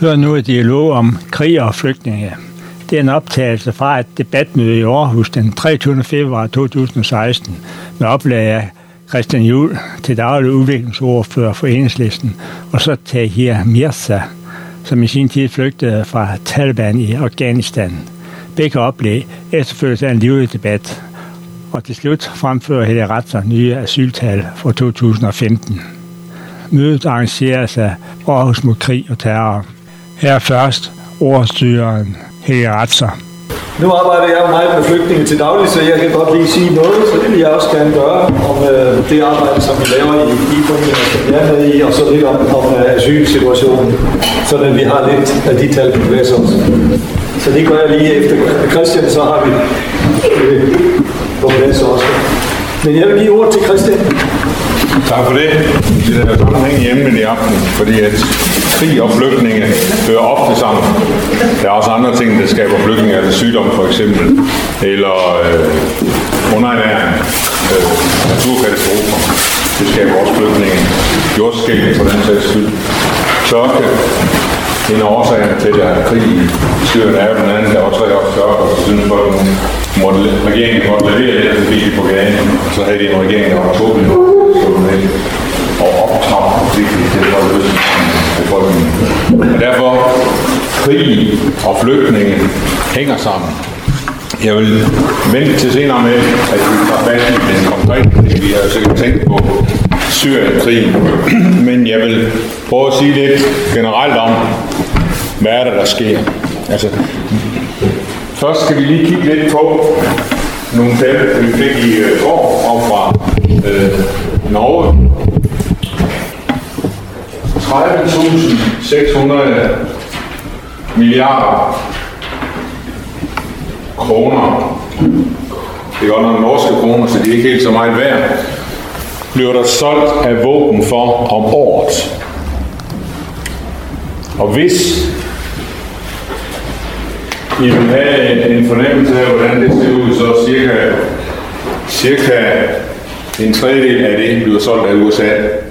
Hør nu et dialog om krig og flygtninge. Det er en optagelse fra et debatmøde i Aarhus den 23. februar 2016 med oplag af Christian Juhl til daglig udviklingsordfører for Enhedslisten, og så Tahir Mirza, som i sin tid flygtede fra Taliban i Afghanistan. Begge oplæg efterfølges af en livlig debat, og til slut fremfører Helle Ratzer nye asyltal for 2015. Mødet arrangeres af Aarhus mod krig og terror. Her først ordstyreren Helle Ratzer. Nu arbejder jeg meget med flygtninge til daglig, så jeg kan godt lige sige noget, så det vil jeg også gerne gøre om det arbejde, som vi laver i de foreninger, som jeg er med i, og så lidt om asylsituationen, så vi har lidt af de tal på plads også. Så det gør jeg lige efter Christian, så har vi på plads også. Men jeg vil give ord til Christian. Tak for det. Det er sammenhæng i emnet i aften, fordi at krig og flygtninge hører ofte sammen. Der er også andre ting, der skaber flygtninge, altså sygdom for eksempel, eller underernæring, naturkatastrofer. Det skaber også flygtninge. Jordskælv for den sags skyld. Tørke. En af årsagerne til, at der er krig i Syrien er jo blandt andet, der også er også tørke, og så synes folk, at regeringen måtte levere lidt af det på gaden, og så havde de en regering, der var 2 minutter, og optrappe konflikten til at løse befolkningen. Og derfor, krig og flygtninge hænger sammen. Jeg vil vente til senere med, at vi tager fat i den konkrete, vi har jo sikkert tænkt på Syrien-krigen, men jeg vil prøve at sige lidt generelt om, hvad er der sker. Altså, først skal vi lige kigge lidt på nogle tal, vi fik i går op fra Norge. 30.600 milliarder kroner. Det er godt nok norske kroner, så de er ikke helt så meget værd. Bliver der solgt af våben for om året. Og hvis I vil have en fornemmelse af, hvordan det ser ud, så cirka en tredjedel af det bliver solgt af USA.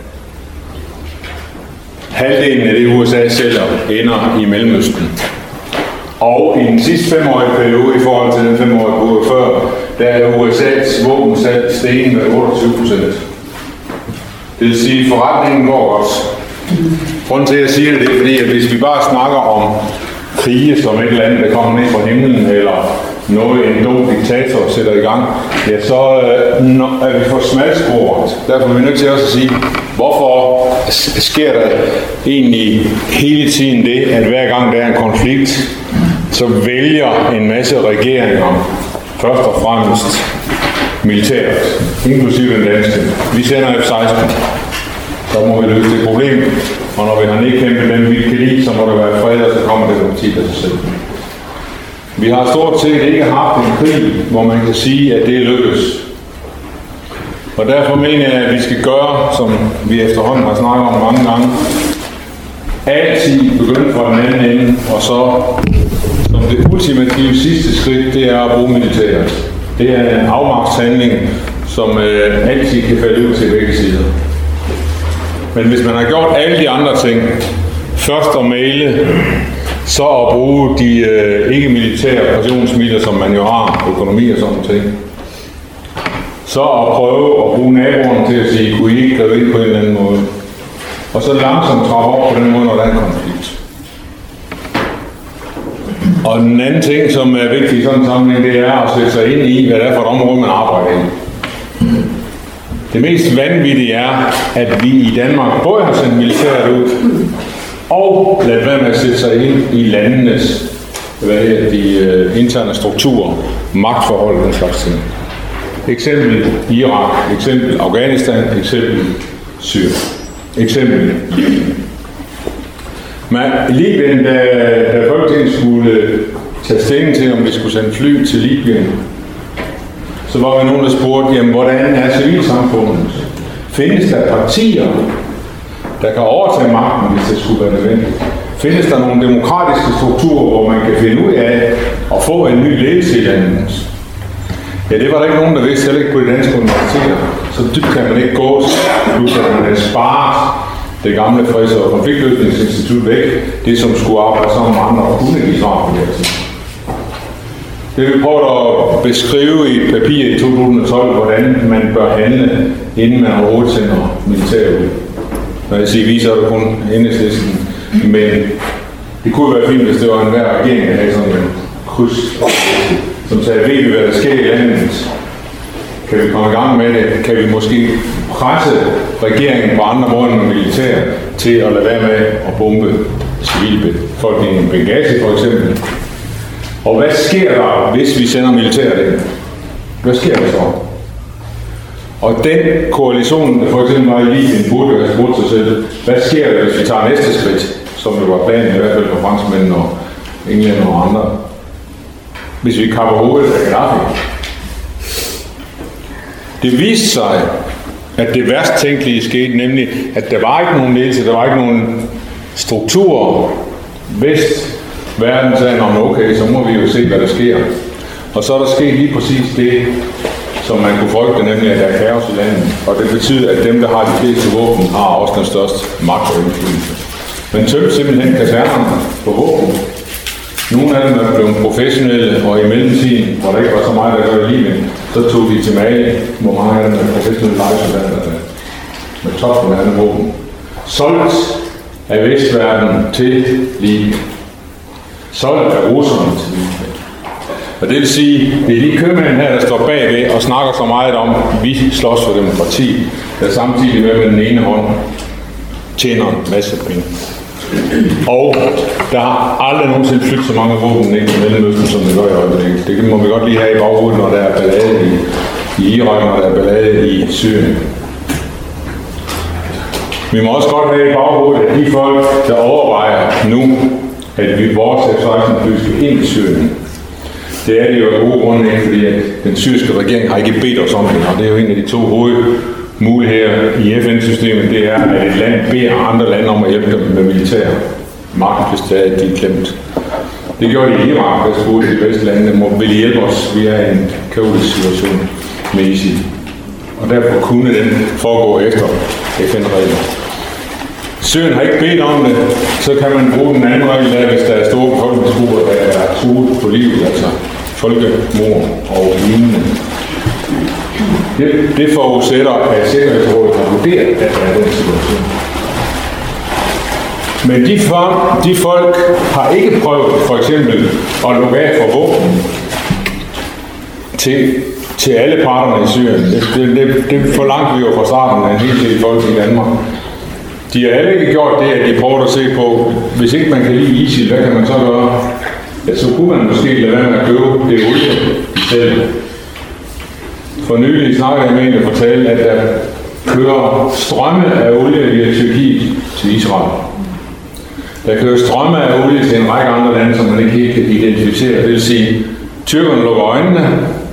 Halvdelen af det USA sælger ender i Mellemøsten. Og i den sidste 5-årige periode, i forhold til den 5-årige periode før, der er USA's våbensalg steget med 28%. Det vil sige, at forretningen går godt. Grunden til, at jeg siger det, er fordi, at hvis vi bare snakker om krige som et eller andet, der kommer ned fra himlen, eller noget, en dum diktator sætter i gang, ja, så er vi for smalsporet. Derfor er vi nødt til også at sige, hvorfor sker der egentlig hele tiden det, at hver gang der er en konflikt, så vælger en masse regeringer først og fremmest militæret, inklusive den danske. Vi sender F-16, så må vi løse det problem, og når vi har nedkæmpet dem, vi kan lide, så må der være fred, og så kommer demokrati af sig selv. Vi har stort set ikke haft en krig, hvor man kan sige, at det er lykkes. Og derfor mener jeg, at vi skal gøre, som vi efterhånden har snakket om mange gange, altid begynde fra den anden ende, og så som det ultimative sidste skridt, det er at bruge militæret. Det er en afmagtshandling, som altid kan falde ud til begge sider. Men hvis man har gjort alle de andre ting, først at male, så at bruge de ikke-militære pressionsmidler, som man jo har, økonomi og sådan ting, så at prøve at bruge naboerne til at sige, kunne I ikke gribe ind på en eller anden måde, og så langsomt trappe op på den måde, når der er en konflikt. Og den anden ting, som er vigtig i sådan en sammenhæng, det er at sætte sig ind i, hvad det er for et område, man arbejder i. Det mest vanvittige er, at vi i Danmark både har sendt militæret ud, og ladet være med at sætte sig ind i landenes de interne strukturer, magtforhold og den slags ting. Eksempel Irak, eksempel Afghanistan, eksempel Syrien, eksempel Yemen. Men Libyen, da Folketinget skulle tage stilling til, om vi skulle sende fly til Libyen, så var der nogen, der spurgte, jamen, hvordan er civilsamfundet? Findes der partier, der kan overtage magten, hvis det skulle være nødvendigt? Findes der nogle demokratiske strukturer, hvor man kan finde ud af at få en ny ledelse i landet? Ja, det var der ikke nogen, der vidste, heller ikke på de danske universiteter. Så dybt kan man ikke gå, plus at man er sparet det gamle freds- og konfliktløsningsinstitut væk, det som skulle arbejde sammen med andre og kunne give svar på det her. Det vi prøvet at beskrive i et papir i 2012, hvordan man bør handle, inden man overhovedet sender militær ud. Når jeg siger vi, så er det kun Enhedslisten, men det kunne være fint, hvis det var enhver regering, der havde sådan en kryds, som sagde, ved vi hvad der sker i landet? Kan vi komme i gang med det? Kan vi måske presse regeringen på andre måder end militær til at lade være med at bombe civilbefolkningen i Benghazi for eksempel? Og hvad sker der, hvis vi sender militæret ind? Hvad sker der så? Og den koalition, for eksempel var i Libyen, burde jo have spurgt sig selv, hvad sker der, hvis vi tager næste skridt, som jo var planen i hvert fald for franskmændene og englænder og andre? Hvis vi kapper hovedet af Gaddafi. Det viste sig, at det værst tænkelige skete, nemlig at der var ikke nogen ledelse, der var ikke nogen strukturer. Verden sagde, okay, så må vi jo se, hvad der sker. Og så er der sket lige præcis det, som man kunne frygte, nemlig at der er kaos i landet. Og det betyder, at dem, der har de fleste våben, har også den største magt og indflydelse. Man tømte simpelthen kasernerne på våben. Nogle af dem er blevet professionelle, og i mellemtiden, hvor der ikke var så meget, der gør i livet, så tog de til Mali, hvor mange af dem er professionelle lejesoldater med topmoderne våben. Solgt af Vestverdenen til Libyen. Solgt af russerne til Libyen. Og det vil sige, det er de købmænd her, der står bagved og snakker så meget om, at vi slås for demokrati, der samtidig med den ene hånd tjener en masse penge. Og der har aldrig nogensinde flyttet så mange våben ind i Mellemøsten, som det gør i øjeblikket. Det må vi godt lige have i baghovedet, når der er ballade i Irak, når der er ballade i Syrien. Vi må også godt have i baghovedet, at de folk, der overvejer nu, at vi vores F-16-fly skal ind i Syrien, det er det jo af gode grunde, fordi at den syriske regering har ikke bedt os om det, og det er jo en af de to hovedmuligheder i FN-systemet, det er, at et land beder andre lande om at hjælpe dem med militær magt, hvis det er, at de er klemt. Det gjorde de i Irak, der spurgte de bedste lande, vil hjælpe os, vi er i en kaotisk situation med ISIL. Og derfor kunne den foregå efter FN-regler. Syrien har ikke bedt om det, så kan man bruge den anden regel af, hvis der er store befolkningsgrupper, der er truet på livet, altså folkemord og lignende. Det forudsætter, at Sikkerhedsrådet har vurderet, at der er den situation. Men de folk har ikke prøvet for eksempel at lukke af for våben til alle parterne i Syrien. Det forlangte vi jo fra starten af en hel del folk i Danmark. De har alle ikke gjort det, at de prøver at se på, hvis ikke man kan lide ISIL, hvad kan man så gøre? Ja, så kunne man måske lade være med at købe det olie i stedet. For nylig snakkede jeg med en, der fortalte, at der kører strømme af olie via Tyrkiet til Israel. Der kører strømme af olie til en række andre lande, som man ikke helt kan identificere. Det vil sige, at tyrkerne lukker øjnene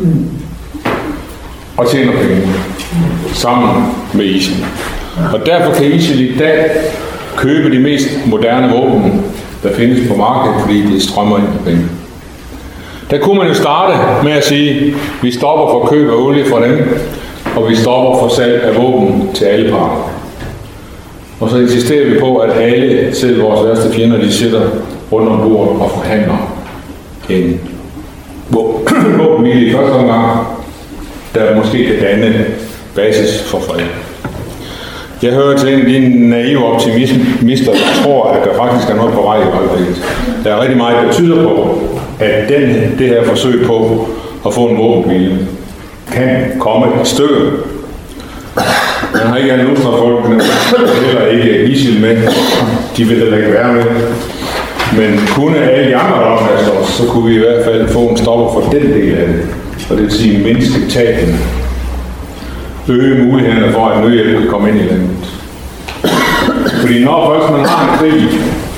og tjener penge sammen med ISIL. Og derfor kan ISIL i dag købe de mest moderne våben, der findes på markedet, fordi det strømmer ind på penge. Der kunne man jo starte med at sige, at vi stopper for køb af olie fra dem, og vi stopper for salg af våben til alle parter. Og så insisterer vi på, at alle, selv vores værste fjender, de sidder rundt om bordet og forhandler en våbenhvile i første omgang, der måske kan danne basis for fred. Jeg hører til en af de naive optimister, der tror, at der faktisk er noget på vej i øjeblikket. Der er rigtig meget, der tyder på, at det her forsøg på at få en våbenhvile kan komme et stykke. Man har ikke alle Nusra-folkene, heller ikke ISIL med. De vil heller ikke være med. Men kunne alle de andre opfaste os, så kunne vi i hvert fald få en stopper for den del af det. Og det vil sige mindske tabene. Øge mulighederne for, at nødhjælp kan komme ind i landet. Fordi når først man har en krig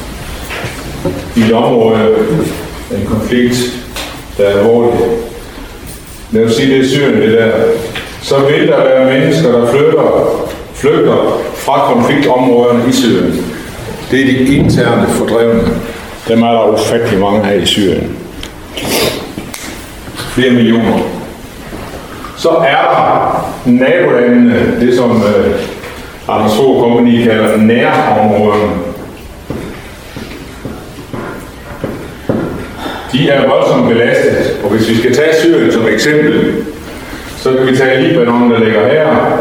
i et område, en konflikt, der er alvorlig, lad os sige det er Syrien det der, så vil der være mennesker, der flygter fra konfliktområderne i Syrien. Det er de interne fordrevne. Dem er der ufattelig mange her i Syrien. Flere millioner. Så er der nabolandene, det som Anders Fogh Company kalder nærområderne. De er voldsomt belastet, og hvis vi skal tage Syrien som eksempel, så kan vi tage Libanon, der ligger her,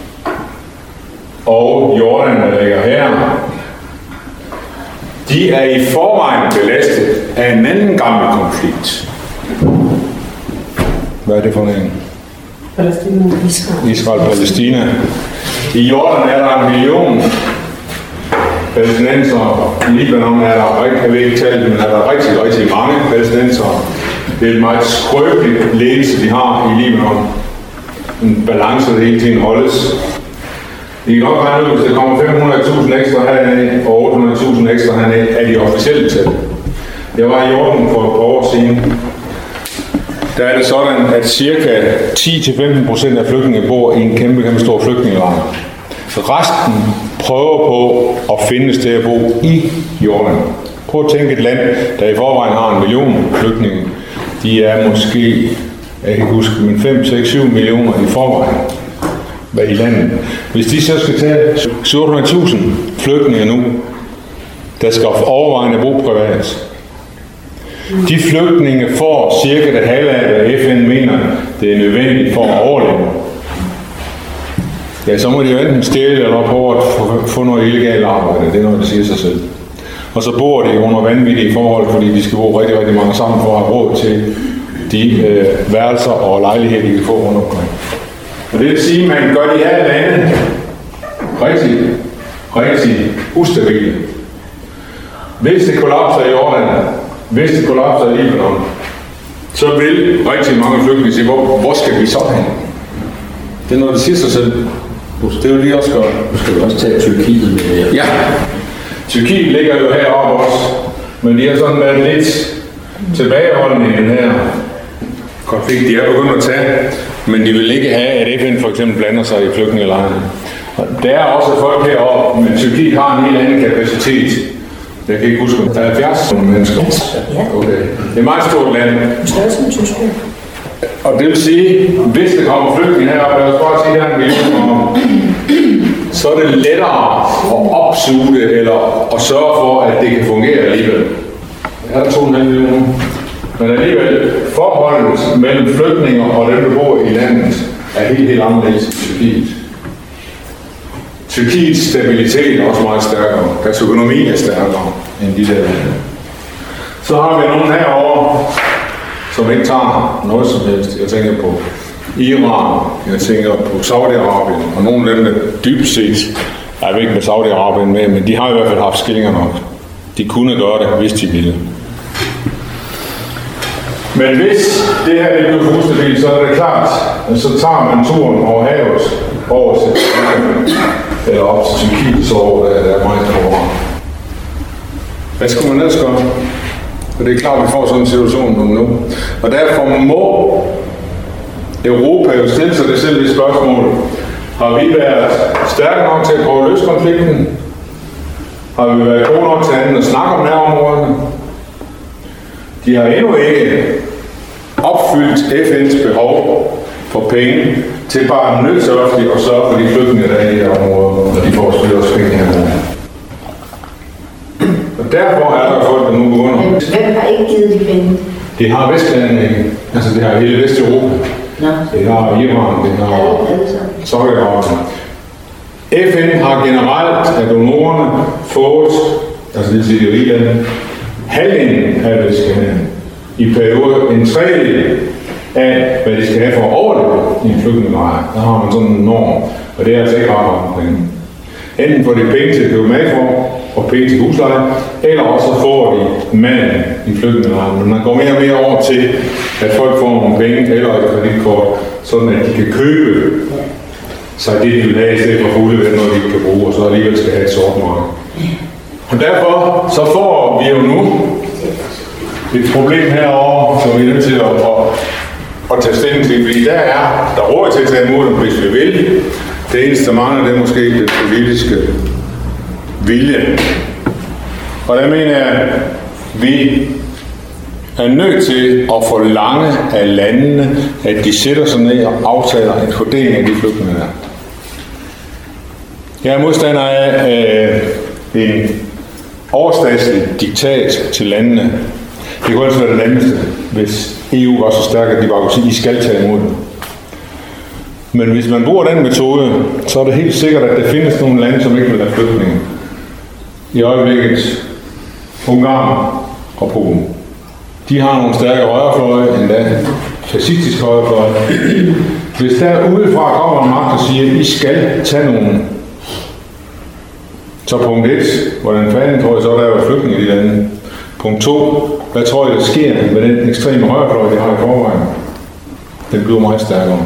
og Jordan, der ligger her. De er i forvejen belastet af en anden gammel konflikt. Hvad er det for en? Israel-Palæstina. I Jordan er der 1 million palæstinenser. I Libanon er der, jeg ved ikke talt, men er der rigtig, rigtig mange palæstinenser. Det er et meget skrøbeligt ledelse, de har i Libanon. En balance, der hele tiden holdes. I kan nok regne ud, hvis der kommer 500.000 ekstra hernede og 800.000 ekstra hernede, er de officielle tal. Jeg var i Jordan for et par år siden. Der er det sådan, at cirka 10-15% af flygtninge bor i en kæmpe stor flygtningelejr. Resten prøver på at finde et sted at bo i Jordan. Prøv at tænke et land, der i forvejen har 1 million flygtninge. De er måske, jeg kan ikke huske, men 5, 6, 7 millioner i forvejen i landet. Hvis de så skal tage 700.000 flygtninge nu, der skal overvejende bo privat. De flygtninge får cirka det halve af, hvad FN mener, det er nødvendigt for at overleve. Ja, så må de jo enten stjæle eller på at få noget illegalt arbejde. Det er noget, der siger sig selv. Og så bor de under vanvittige forhold, fordi de skal bo rigtig, rigtig mange sammen for at have råd til de værelser og lejligheder, de kan få rundt omkring. Og det vil sige, at man gør de her lande rigtig, rigtig ustabile. Hvis det kollapser i Jordan, hvis det kollapser i Libanon, så vil rigtig mange flygtninge sige, hvor skal vi så hen? Det er noget, der siger sig selv. Det vil de også gøre. Nu skal vi også tage Tyrkiet med. Ja. Tyrkiet ligger jo heroppe også, men de har sådan været lidt tilbageholdende i den her konflikt. De er begyndt at tage, men de vil ikke have, at FN for eksempel blander sig i flygtningelejrene. Der er også folk heroppe, men Tyrkiet har en helt anden kapacitet. Jeg kan ikke huske, der er 70 mennesker. Okay. Det er et meget stort land. Og det vil sige, hvis der kommer flygtninge heroppe, lad os bare sige her 1 million, så er det lettere at opsuge det, eller at sørge for, at det kan fungere alligevel. Er der 2,5 millioner? Men alligevel, forholdet mellem flygtninger og dem, der bor i landet, er helt anderledes i Tyrkiet. Tyrkiets stabilitet er også meget stærkere. Deres økonomi er stærkere end de der lande. Så har vi nogen herovre, som ikke tager noget som helst. Jeg tænker på Iran, jeg tænker på Saudi-Arabien, og nogle af dem, der dybest set er væk med Saudi-Arabien med, men de har i hvert fald haft skillinger nok. De kunne gøre det, hvis de ville. Men hvis det her ikke bliver fuldstændigt, så er det klart, at så tager man turen over havet, over til eller op til Tyrkiet, så over der er meget hårdere. Hvad skal man ellers gøre? Og det er klart, at vi får sådan en situation nu. Og derfor må Europa jo stille sig det selv i spørgsmål. Har vi været stærke nok til at prøve at løse konflikten? Har vi været gode nok til andet at snakke om nærområderne? De har endnu ikke opfyldt FN's behov for penge til bare nødsørftigt at sørge for de flygtninge, der er i de her områder, når de får styr og penge her. Og derfor er der folk, der nu begynder. Hvem har ikke givet de penge? Det har Vestlandene ikke. Altså det har hele Vesteuropa. Det har Iran, det har Saudi-Arabien. FN har generelt af donorerne fået, altså det vil sige de rige lande, halvdelen af hvad de skal have. I perioder en tredjedel af, hvad de skal have for at overleve i en flygtningelejr. Der har man sådan en norm, og det er altså ikke ret mange penge. Enten får de penge til at købe mad for, og penge til husleje, eller også får de maden i flygtningelejren. Men man går mere og mere over til, at folk får nogle penge eller et kreditkort, sådan at de kan købe sig det, de vil have, i stedet for fuglevenner, de ikke kan bruge, og så alligevel skal have et sort marked. Og derfor så får vi jo nu et problem herovre, som vi er nødt til at tage stilling til, fordi der er råd til at tage imod dem, hvis vi vil. Det eneste, der mangler, det er måske den politiske vilje. Og der mener jeg, at vi er nødt til at forlange af landene, at de sætter sig ned og aftaler en fordeling af de flygtninge der. Jeg er modstander af en overstatslig diktat til landene. Det kunne altså være det nemmeste, hvis EU var så stærk, at de bare kunne sige, I skal tage imod det. Men hvis man bruger den metode, så er det helt sikkert, at der findes nogle lande, som ikke vil have flygtninge. I øjeblikket Ungarn og Polen. De har nogle stærke højrefløje, endda fascistisk højrefløje. Hvis der udefra kommer en magt og siger, at I skal tage nogen, så punkt 1, hvordan fanden tror jeg så, der er flygtninge i de lande? Punkt 2, hvad tror jeg, der sker med den ekstreme højrefløj, de har i forvejen? Den bliver meget stærkere.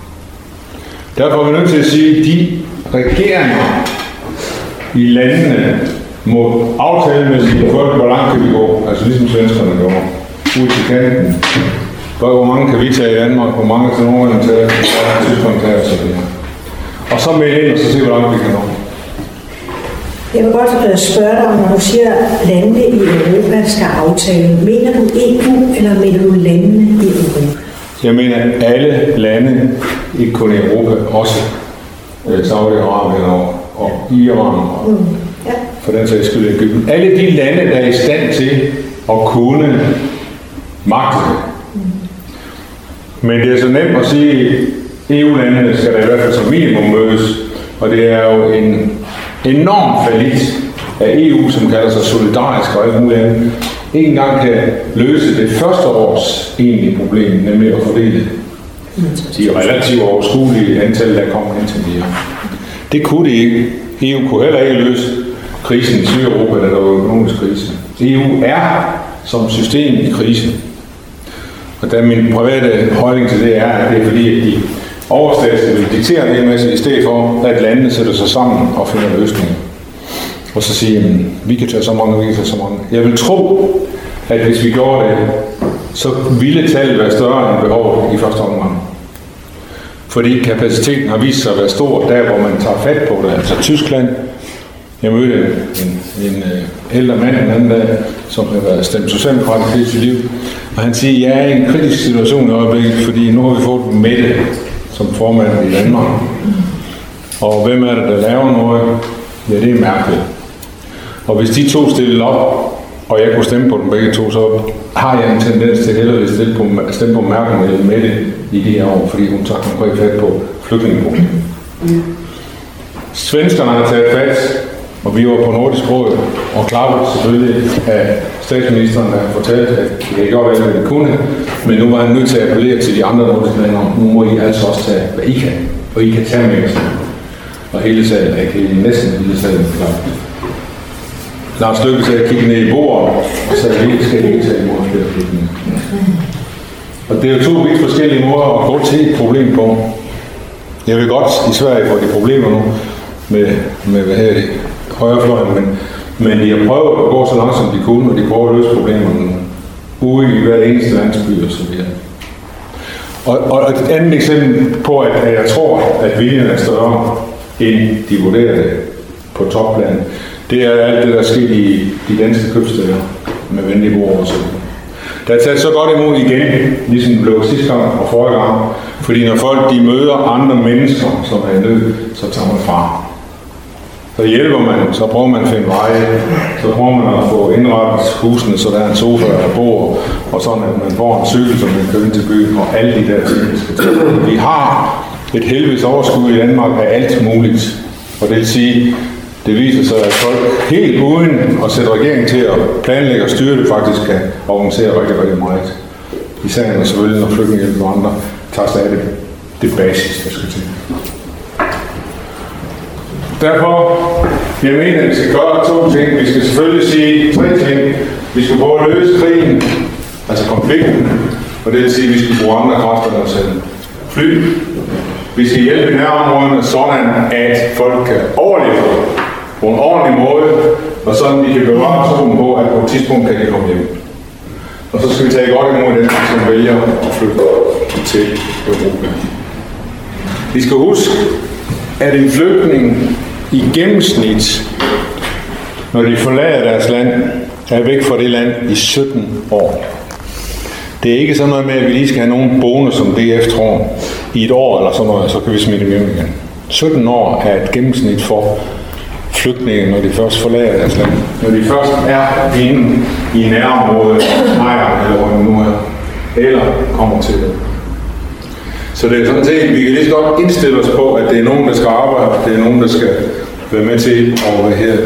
Derfor er vi nødt til at sige, at de regeringer i landene må aftale med sine folk, hvor langt kan vi gå, altså ligesom svenskerne gjorde, ud til kanten. Hvor mange kan vi tage i Danmark, hvor mange kan nogen tage, hvor mange Tyskland tage og så videre. Og så med ind og så se, hvor langt vi kan nå. Jeg vil godt spørge dig, når du siger, at landene i Europa skal aftale. Mener du EU, eller mener du landene i Europa? Jeg mener alle lande, ikke kun i Europa, også Saudi-Arabien og Iran, Ja. for den sags skyld Egypten. Alle de lande, der er i stand til at kunne magte det. Men det er så nemt at sige, at EU-landene skal der i hvert fald som minimum mødes, og det er jo en enorm fallit af EU, som kalder sig solidarisk og alt muligt andet, ikke engang kan løse det første års egentlige problem, nemlig at fordele de relativt overskuelige antal, der kommer ind til mere. Det kunne det ikke. EU kunne heller ikke løse krisen i Sydeuropa, da der var økonomisk krise. EU er som system i krise. Og da min private holdning til det er, at det er fordi, at de overstatslige vil diktere det en masse, i stedet for, at landene sætter sig sammen og finder løsninger. Og så siger, at vi kan tage så mange, vi kan tage så mange. Jeg vil tro, at hvis vi gjorde det, så ville tallet være større end behovet i første omgang. Fordi kapaciteten har vist sig at være stor, der hvor man tager fat på det. Altså Tyskland. Jeg mødte en ældre mand den anden dag, som har været stemt socialdemokratisk i sit liv. Og han siger, at jeg er i en kritisk situation i øjeblikket, fordi nu har vi fået Mette som formand i Danmark. Og hvem er det, der laver noget? Ja, det er Merkel. Og hvis de to stillede op, og jeg kunne stemme på dem begge to, så har jeg en tendens til hellere at stemme på Merkel eller Mette i de her år, fordi hun tager konkret fat på flygtningeproblemet. Svenskerne har taget fat, og vi var på Nordisk Råd og klappede selvfølgelig af statsministeren, der fortalte, at det kan godt være, hvad vi kunne, men nu var han nødt til at appellere til de andre nordiske lande om, nu må I altså også tage, hvad I kan, og I kan tage med os. Og hele sagen, næsten hele sagen klart. Lars Løkke sagde at kigge ned i bordet, og sagde, at vi skal ikke tage imod flere flygtninge. Og det er jo to vidt forskellige måder at gå til et problem på. Jeg ved godt, i Sverige får de problemer nu med hvad her det, højrefløjen, men de har prøvet at gå så langt, som de kunne, og de prøver at løse problemerne ude i hver eneste landsby og så videre. Og et andet eksempel på, at jeg tror, at viljen er større, end de vurderer det på topplan, det er alt det, der sker i de danske købsteder med venlige bord og så videre. Der er taget så godt imod igen, ligesom det blev sidste gang og forrige gang, fordi når folk de møder andre mennesker, som er i nød, så tager man fra. Så hjælper man, så prøver man at finde veje, så prøver man at få indrettet husene, så der er en sofa og bord, og sådan at man får en cykel, som man køber til byen, og alle de der ting, vi skal til. Vi har et helvedes overskud i Danmark af alt muligt, og det vil sige, det viser sig, at folk helt uden at sætte regeringen til at planlægge og styre det, faktisk kan organisere rigtig, rigtig meget. Især når selvfølgelig, når flygtningehjælp og andre tager sig af det basis, der skal til. Derfor, jeg mener, at vi skal gøre to ting. Vi skal selvfølgelig sige tre ting. Vi skal prøve at løse krigen, altså konflikten, og det vil sige, at vi skal bruge andre kræfter end os selv. Fly. Vi skal hjælpe i nærområderne sådan, at folk kan overleve på en ordentlig måde, og sådan de kan bevare troen på, at på et tidspunkt kan de komme hjem. Og så skal vi tage godt imod dem, som vælger at flytte til Europa. Vi skal huske, at en flygtning i gennemsnit, når de forlader deres land, er væk fra det land i 17 år. Det er ikke sådan noget med, at vi lige skal have nogen bonus, som DF tror, i et år eller sådan noget, så kan vi smide dem hjem igen. 17 år er et gennemsnit for flygtninge, når de først forlader deres land. Når de først er inde i nærområdet, Lejren eller hvor nu er, eller kommer til det. Så det er sådan set, vi kan lige så godt indstille os på, at det er nogen, der skal arbejde, det er nogen, der skal være med til at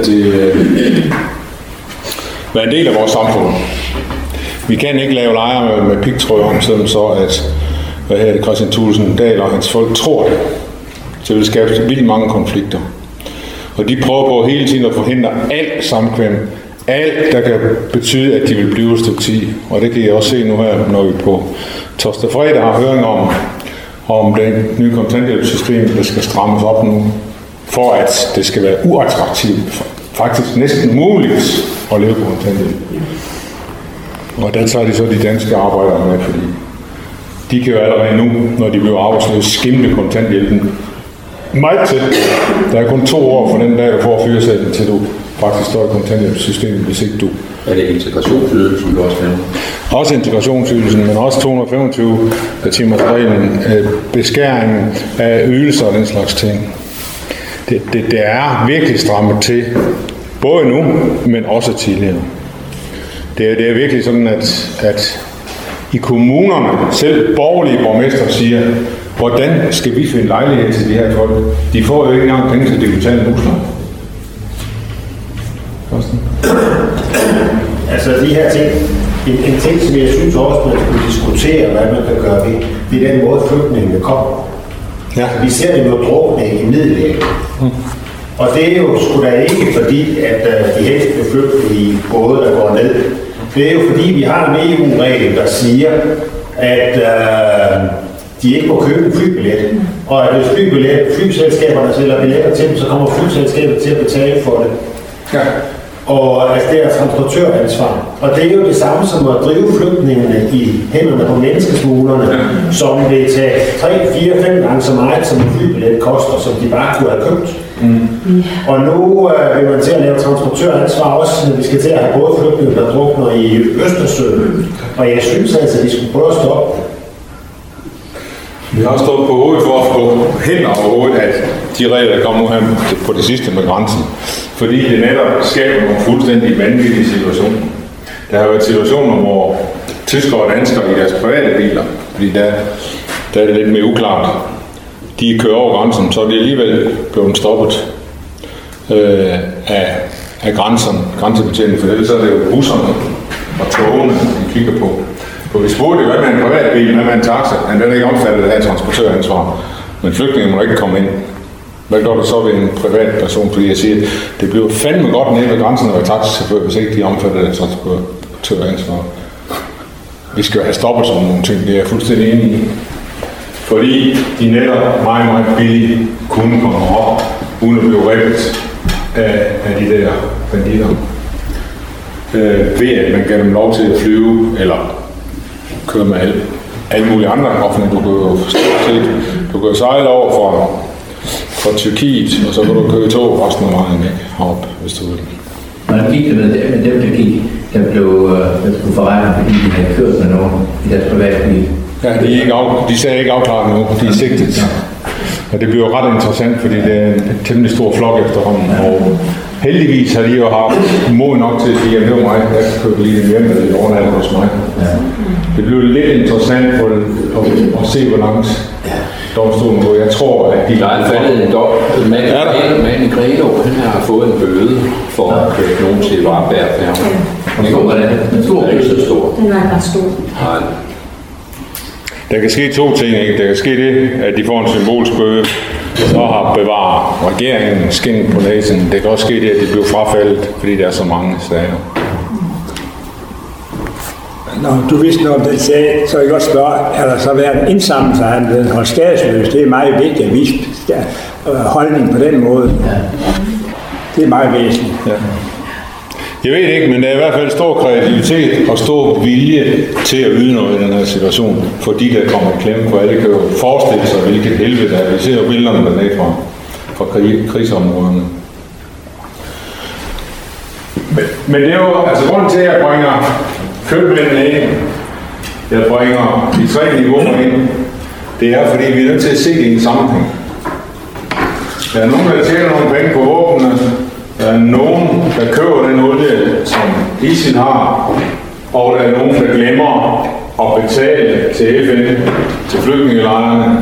være en del af vores samfund. Vi kan ikke lave lejre med pigtråd om, sådan så at Christian Thulesen Dahl og hans folk tror det. Så det vil skabe vildt mange konflikter. Og de prøver på hele tiden at forhindre alt samkvem. Alt, der kan betyde, at de vil blive et stykke tid. Og det kan I også se nu her, når vi på torsdag fredag har høring om det nye kontanthjælpssystem, der skal strammes op nu, for at det skal være uattraktivt, faktisk næsten muligt at leve på kontanthjælp. Og der tager de så de danske arbejdere med, fordi de kan jo allerede nu, når de bliver arbejdsløse, skimle kontanthjælpen meget tæt. Der er kun 2 år fra den dag, du får fyresætten, til du faktisk står i kontanthjælpssystemet, hvis ikke du... Er det integrationsydelsen, du også nævner? Også integrationsydelsen, men også 225 timers reglen, beskæringen af ydelser og den slags ting. Det er virkelig strammet til, både nu, men også tidligere. Det er virkelig sådan, at i kommunerne, selv borgerlige borgmester siger, hvordan skal vi finde lejlighed til de her folk? De får jo ikke engang penge til digitale husleje. Altså de her ting, en ting, som jeg synes også, man skulle diskutere, hvad man kan gøre ved, det er den måde, flygtningene kommer. Ja. Vi ser det jo drukne i Middelhavet. Og det er jo sgu da ikke fordi, at de helst vil flygte i både, der går ned. Det er jo fordi, vi har en EU-regel, der siger, at de ikke må købe en flybillet. Og at hvis flyselskaberne sælger billetter til dem, så kommer flyselskabet til at betale for det. Ja. Og altså, det er transportøransvar. Og det er jo det samme som at drive flygtningene i hænderne på menneskesmuglerne, som vil tage 3, 4, 5 gange så meget, som en flybillet koster, som de bare kunne have købt. Og nu vil man til at lave transportøransvar også, når vi skal til at have både flygtninge, der drukner i Østersøen. Og jeg synes altså, at de skulle prøve at stoppe. Vi har stået på hovedet for at få hænder over hovedet, at de regler, der kommer nu her på det sidste med grænsen, fordi det netop skaber nogle fuldstændig vanvittige situationer. Der har været situationer, hvor tyskere og danskere i deres private biler, fordi der er det lidt mere uklart, de kører over grænsen, så er de alligevel blevet stoppet af grænsebetjeningen, for ellers er det jo busserne og togene, de kigger på. For vi spurgte jo, hvad med en privat bil, hvad med en taxa, men den er ikke omfattet af transportøransvar. Men flygtningen må ikke komme ind. Hvad gør du så ved en privat person? Fordi jeg siger, det bliver fandme godt nede ved grænsen at være taxichauffør, hvis ikke de er omfattet af transportøransvar. Vi skal have stoppet sådan nogle ting, det er jeg fuldstændig enig i. Fordi de netop meget, meget billigt kunne komme op, uden at blive rebet af de der banditter. Ved at man gav dem lov til at flyve, eller køre med alle mulige andre offentlige. Du kan jo sejle over fra Tyrkiet, og så kan du køre i tog resten af vejen heroppe, hvis du vil. Hvordan gik det med dem, der blev forrettet, fordi de havde kørt med nogen i deres private bil? Ja, de sagde ikke afklaret nu, de er sigtet. Og det bliver ret interessant, fordi det er en temmelig stor flok efterhånden. Og heldigvis har de jo haft mod nok til at sige, at det var mig, jeg købte lige hjem med det overnatte hos mig. Ja. Det blev lidt interessant at se, hvor langt domstolen går. Jeg tror, at de... Der er faldet en dom. Manden i Greno, han har fået en bøde for at købe nogen til Varbergfærgen. Hvor stor var det? Den var ikke så stor. Den var ret stor. Nej. Der kan ske 2 ting, ikke? Der kan ske det, at de får en symbolsk bøde, så har bevaret regeringen skinnet på næsen. Det kan også ske det, at de bliver frafaldet, fordi der er så mange sager. Når du vidste noget om den sag, så vil jeg godt spørge, har der så været en indsamling, så han blev holdt skadesløs? Det er meget vigtigt at vise holdning på den måde. Det er meget væsentligt. Ja. Jeg ved ikke, men der er i hvert fald stor kreativitet og stor vilje til at yde noget i den her situation, for de, der kommer i klemme, for alle kan jo forestille sig, hvilket helvede der er. Vi ser jo billederne dernede fra krigsområderne. Men det er jo, altså grunden til, at jeg bringer købmændene ind, jeg bringer de 3 niveauer ind, det er, fordi vi er nødt til at se det i en sammenhæng. Der er nogen, der tjener nogle penge på våbnene. Der er nogen, der køber den olie, som ISIL har. Og der er nogen, der glemmer at betale til FN, til flygtningelejrene.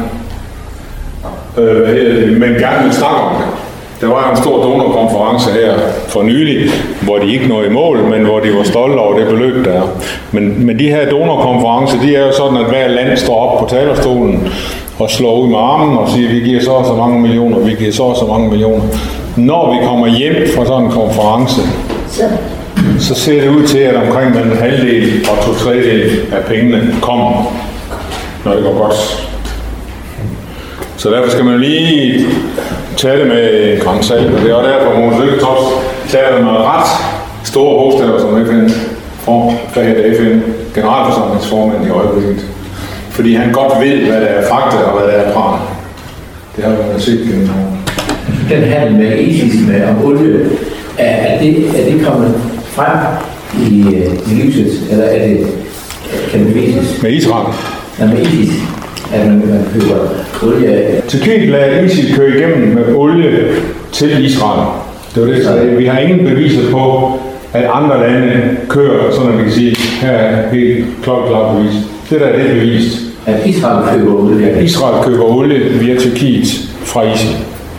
Men gerne vil snakke om det. Der var en stor donorkonference her for nylig, hvor de ikke nåede i mål, men hvor de var stolte over det beløb, der er. Men de her donorkonferencer, de er jo sådan, at hver land står op på talerstolen og slår ud med armen og siger, vi giver så mange millioner, vi giver så mange millioner. Når vi kommer hjem fra sådan en konference, så ser det ud til, at omkring mellem en halvdel og 2/3 af pengene kommer, når det går godt. Så derfor skal man lige tage det med en gran salt, og det er også derfor, at Mogens Lykketoft taler med ret store bogstaver, som FN generalforsamlingsformand i øjeblikket. Fordi han godt ved, hvad der er fakta og hvad der er plan. Det har man set gennem årene. Den handel med ISIS med olie, er det kommet frem i lyset, eller er det, kan det vises? Med Israel? Ja, med ISIS. At man køber olie af. Tyrkiet lader ISIL køre igennem med olie til Israel. Det var det, så vi har ingen beviser på, at andre lande kører, sådan at vi kan sige, her er helt klart bevis. Det der er det bevist. At Israel køber olie? At Israel køber olie via Tyrkiet fra ISIL.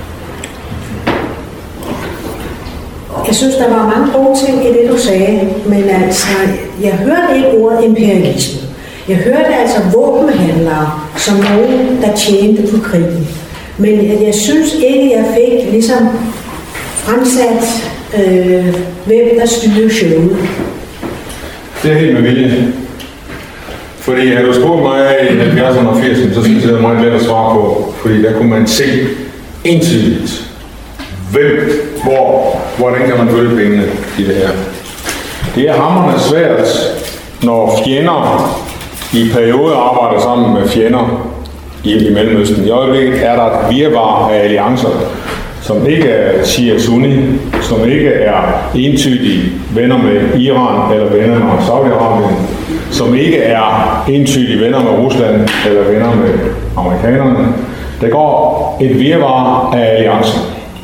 Jeg synes, der var mange gode ting i det, du sagde, men altså, jeg hørte ikke ordet imperialisme. Jeg hørte altså våbenhandlere som nogen, der tjente på krigen. Men jeg synes ikke, jeg fik ligesom fremsat, hvem der styrer showet. Det er helt med vilje. Fordi havde du spurgt mig i 70'erne og 80'erne, så synes jeg, det er meget let at svare på. Fordi der kunne man se entydigt, hvem, hvordan kan man følge pengene i det her. Det er hamrende svært, når fjender i perioder arbejder sammen med fjender i Mellemøsten. I øjeblikket er der et virvar af alliancer, som ikke er Shia-Sunni, som ikke er entydige venner med Iran eller venner med Saudi-Arabien, som ikke er entydige venner med Rusland eller venner med amerikanerne. Der går et virvar af alliancer.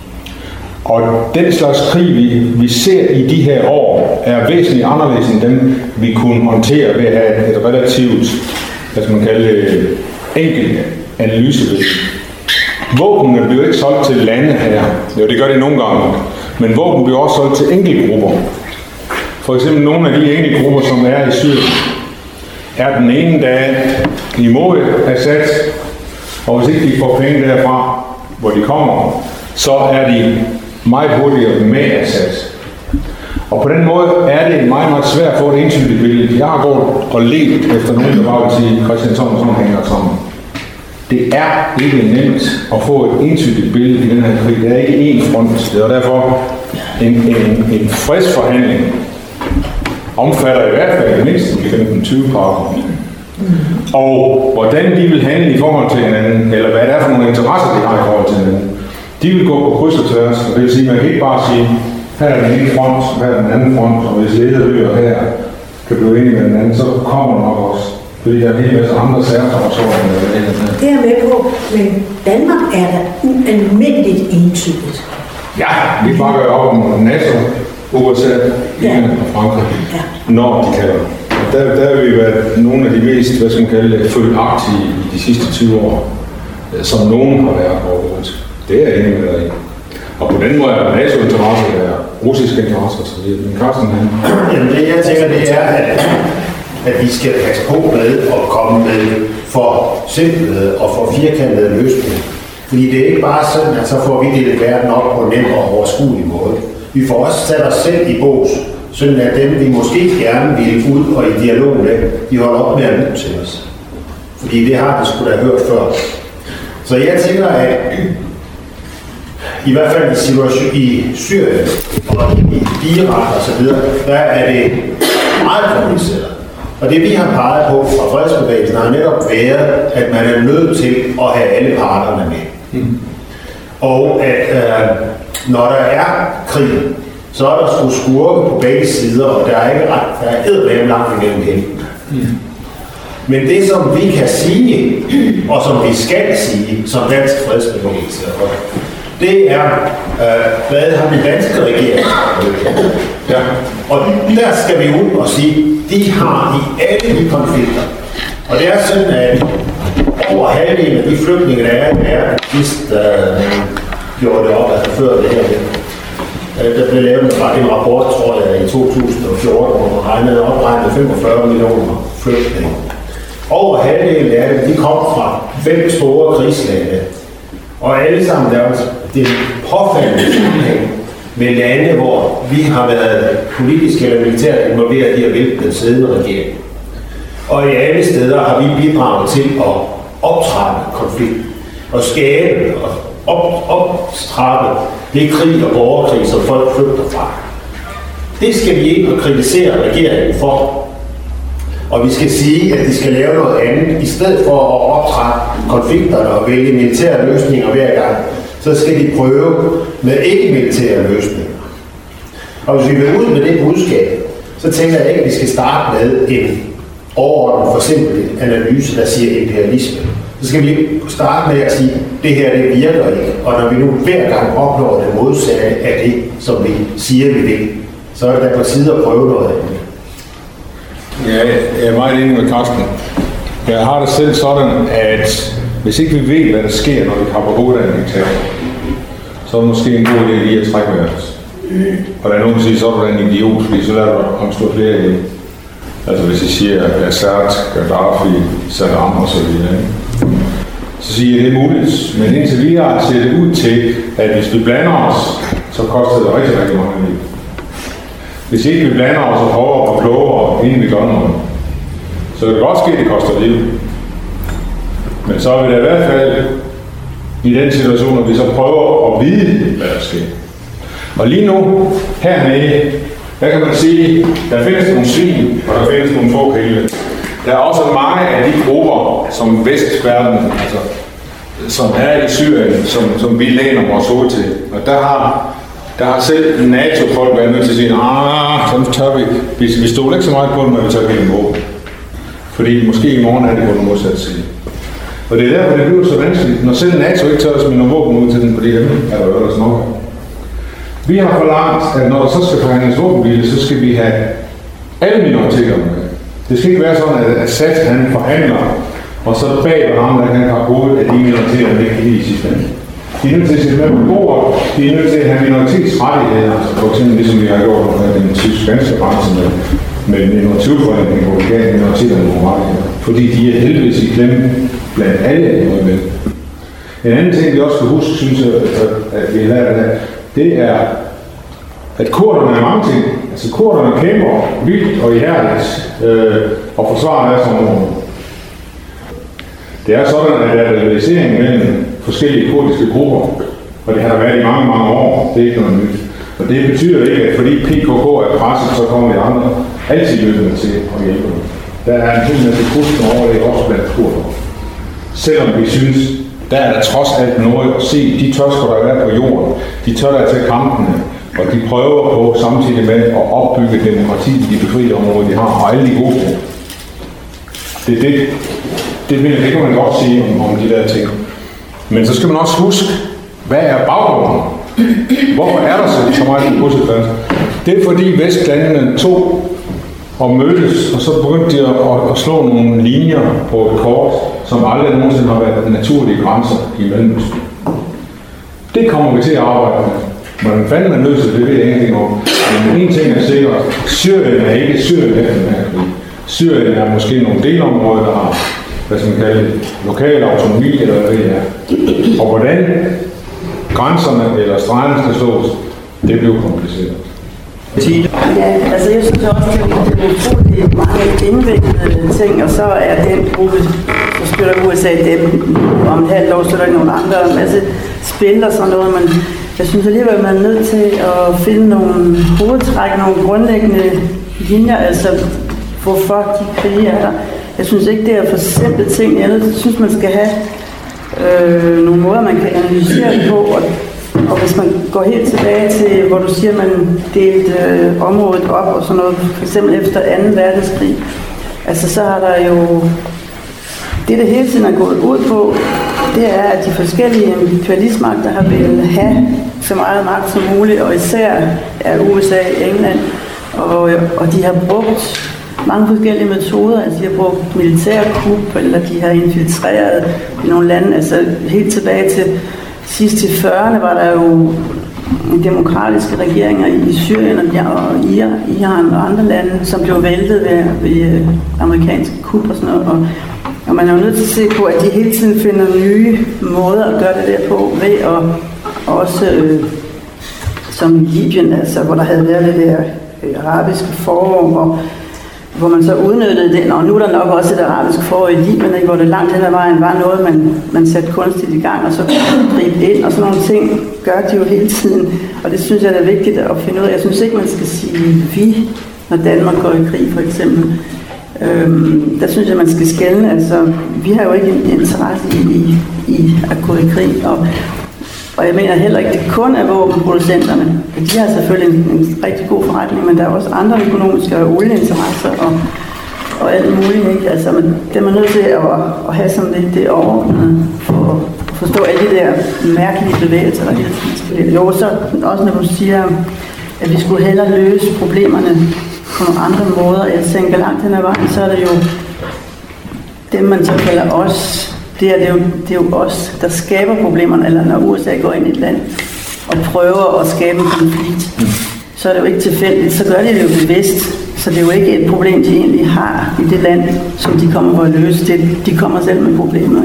Og den slags krig, vi ser i de her år, er væsentligt anderledes end dem, vi kunne håndtere ved at have et relativt, hvad skal man kalde det, enkelt analysebillede. Våbnene bliver ikke solgt til lande her. Jo, det gør det nogle gange. Men våben bliver også solgt til enkeltgrupper. For eksempel nogle af de enkeltgrupper, som er i Syrien, er den ene dag imod Assad, og hvis ikke de får penge derfra, hvor de kommer, så er de meget hurtigere med Assad. Og på den måde er det meget, meget svært at få et entydigt billede. Jeg har gået og let efter nogen, der bare vil sige, Christian Thomsen hænger sammen. Det er ikke nemt at få et entydigt billede i den her krig. Det er ikke én front. Det er derfor en fredsforhandling omfatter i hvert fald mindst 15-20 parter. Og hvordan de vil handle i forhold til hinanden, eller hvad det er for nogle interesser, de har i forhold til hinanden, de vil gå på kryds og tværs. Og det vil sige, at man kan ikke bare sige, her er den ene front, her er den anden front, og hvis lederøer her kan blive enige med den anden, så kommer der nok også. Fordi der er en hel masse andre særtraditioner. Det er jeg med på, men Danmark er da ualmindeligt entydigt. Ja, vi bakker op om NATO, USA, England og Frankrig, når de kalder. Der har vi været nogle af de mest, hvad skal man kalde det, følgeagtige i de sidste 20 år, som nogen har været overhovedet. Det er jeg enig med dig i. Og på den måde er NATO-interesse, der er russiske interesser, så det er men Carsten, han... Jamen det jeg tænker, det er, at vi skal passe på med at komme med for simple og for firkantede løsninger. Fordi det er ikke bare sådan, at så får vi delt verden op på en nem og overskuelig måde. Vi får også sat os selv i bås, sådan at dem, vi måske gerne vil ud og i dialog med, de holder op med at lytte til os. Fordi det har vi sgu da hørt før. Så jeg tænker, at i hvert fald i situation i Syrien og i Irak og så videre, der er det meget kompliceret. Og det vi har peget på fra fredsbevægelsen har netop været, at man er nødt til at have alle parterne med. Og at når der er krig, så er der sgu skurke på begge sider, og der er ikke ret, der er eddermame langt imellem hælden. Men det som vi kan sige, og som vi skal sige, som dansk fredsbevægelse, det er, hvad har den danske regering? Ja. Og der skal vi ud og sige, de har i alle de konflikter. Og det er sådan, at over halvdelen af de flygtninge, der er i verden, sidst gjorde det op, altså før det her. Der blev lavet en rapport, tror jeg, i 2014, hvor man opregnet 45 millioner flygtninge. Over halvdelen af dem, de kom fra 5 store krigslande. Og alle sammen, der er det påfaldende sammenhæng med lande, hvor vi har været politisk eller militært involveret i at vælte den siddende regering. Og i alle steder har vi bidraget til at optrappe konflikten og skabe og optrappe det krig og borgerkrig, som folk flygter fra. Det skal vi ikke kritisere regeringen for. Og vi skal sige, at de skal lave noget andet. I stedet for at optrappe konflikterne og vælge militære løsninger hver gang, så skal de prøve med ikke-militære løsninger. Og hvis vi vil ud med det budskab, så tænker jeg ikke, at vi skal starte med en overordnet for simpel analyse, der siger imperialisme. Så skal vi starte med at sige, at det her det virker ikke. Og når vi nu hver gang opnår det modsatte af det, som vi siger, vi vil, så er det på tide at prøve noget andet. Ja, jeg er meget enig med Carsten. Jeg har det selv sådan, at hvis ikke vi ved, hvad der sker, når vi har på hovedet af en militær, så er det måske en god idé lige at trække med os. Og der er nogen, der siger, så er du en idiot, fordi så lader du om stå flere ihjel. Altså hvis I siger, at Assad, Gaddafi, Saddam og så videre. Så siger jeg, det er muligt. Men indtil videre ser det ud til, at hvis vi blander os, så koster det rigtig, rigtig mange liv. Hvis ikke vi blander os og prøver og klogere, inden vi gør noget, så kan det godt ske, at det koster liv. Men så er vi da i hvert fald i den situation, at vi så prøver at vide, hvad der sker. Og lige nu, hernede, der kan man sige, der findes nogle svin, og der findes nogle få krige. Der er også mange af de grupper, som Vestverden, altså, som er i Syrien, som vi læner vores hoved til. Og der har selv NATO-folk været nødt til at sige, sådan tør vi. Vi stoler ikke så meget på dem, at vi tager gennem våben. Fordi måske i morgen er det på den modsatte side. Og det er derfor, det bliver så vanskeligt, når selv NATO ikke tør at smide nogle våben ud til den, fordi dem er der jo ellers nok. Vi har forlangt, at når der så skal forhandles våbenhvile, så skal vi have alle minoriteter med. Det skal ikke være sådan, at Assad han forhandler, og så bag ham, der kan have hovedet, at de minoriteter ikke kan lide i sidste ende. De er nødt til at sætte med på bordet, de er nødt til at have minoritetsrettigheder, altså for eksempel ligesom vi har gjort med den tysk-spanske grænse med minoritetsforhandling, hvor vi gav minoriteterne nogle rettigheder, fordi de er heldigvis i klemme blandt alle med. En anden ting, vi også skal huske, synes jeg, at vi har lært af det er, at kurderne er mange ting. Altså kurderne kæmper vildt og ihærdigt og forsvarer deres område. Det er sådan, at der er rivalisering mellem forskellige kurdiske grupper, og det har der været i mange, mange år. Det er ikke noget nyt. Og det betyder ikke, at fordi PKK er presset, så kommer de andre altid løbende til at hjælpe dem. Der er en hel masse kurser over det også blandt kurder. Selvom vi synes, der er der trods alt noget at se. De tørsker, der er på jorden, de tør der til kampene, og de prøver på samtidig med at opbygge demokrati i de befriede områder, de har, og alle de gode ting. Det kan man godt sige om de der ting. Men så skal man også huske, hvad er baggrunden? Hvorfor er der så meget bosættelse? Det er fordi Vestlandene tog og mødtes, og så begyndte de at slå nogle linjer på et kort, som aldrig nogensinde har været naturlige grænser i Mellemøsten. Det kommer vi til at arbejde med. Hvordan fanden man løser det, ved jeg ingenting om. Men en ting er sikkert, Syrien er ikke Syrien efter den her krig. Syrien er måske nogle delområder, der har, hvad skal man kalde det, lokal autonomi, eller hvad det er. Og hvordan grænserne eller stregerne skal slås, det bliver kompliceret. Ja, altså jeg synes også, det er utroligt mange indviklede ting, og så er den gruppe, så spiller USA dem om et halvt år, så er der ikke nogen andre, en masse spil og sådan noget, men jeg synes alligevel, at man er nødt til at finde nogle hovedtræk, nogle grundlæggende linjer, altså hvorfor de krige er der. Jeg synes ikke, det er for simple ting. Jeg synes, man skal have nogle måder, man kan analysere det på, og hvis man går helt tilbage til, hvor du siger, at man delte området op og sådan noget, for eksempel efter 2. verdenskrig, altså så har der jo, det hele tiden er gået ud på, det er, at de forskellige imperialistmagter har vil have så meget magt som muligt, og især er USA og England, og de har brugt mange forskellige metoder. Altså de har brugt militærkup, eller de har infiltreret i nogle lande. Altså helt tilbage til sidst i 40'erne var der jo demokratiske regeringer i Syrien og Iran og andre lande, som blev væltet ved amerikanske kup og sådan noget. Og man er jo nødt til at se på, at de hele tiden finder nye måder at gøre det der på, ved at også som i Libyen, altså hvor der havde været det der arabiske forår, hvor man så udnyttede den, og nu er der nok også et arabisk forår i Libyen, hvor det langt hen ad vejen var noget, man satte kunstigt i gang, og så gribe ind, og sådan nogle ting gør de jo hele tiden, og det synes jeg er vigtigt at finde ud af. Jeg synes ikke, man skal sige vi, når Danmark går i krig, for eksempel. Der synes jeg, man skal skelne. Altså, vi har jo ikke en interesse i at gå i krig, og jeg mener heller ikke, at det kun er våbenproducenterne. De har selvfølgelig en rigtig god forretning, men der er også andre økonomiske og olieinteresser og alt muligt. Ikke? Altså, det er man nødt til at have sådan lidt det overordnede for at forstå alle de der mærkelige bevægelser, der hele tiden. Jo, så også når du siger, at vi skulle hellere løse problemerne på nogle andre måder. Jeg tænker langt hen ad vejen, så er det jo det, man så kalder os. Det er jo os, der skaber problemerne, eller når USA går ind i et land og prøver at skabe en konflikt, så er det jo ikke tilfældigt, så gør de det jo bevidst. Så det er jo ikke et problem, de egentlig har i det land, som de kommer for at løse. De kommer selv med problemer.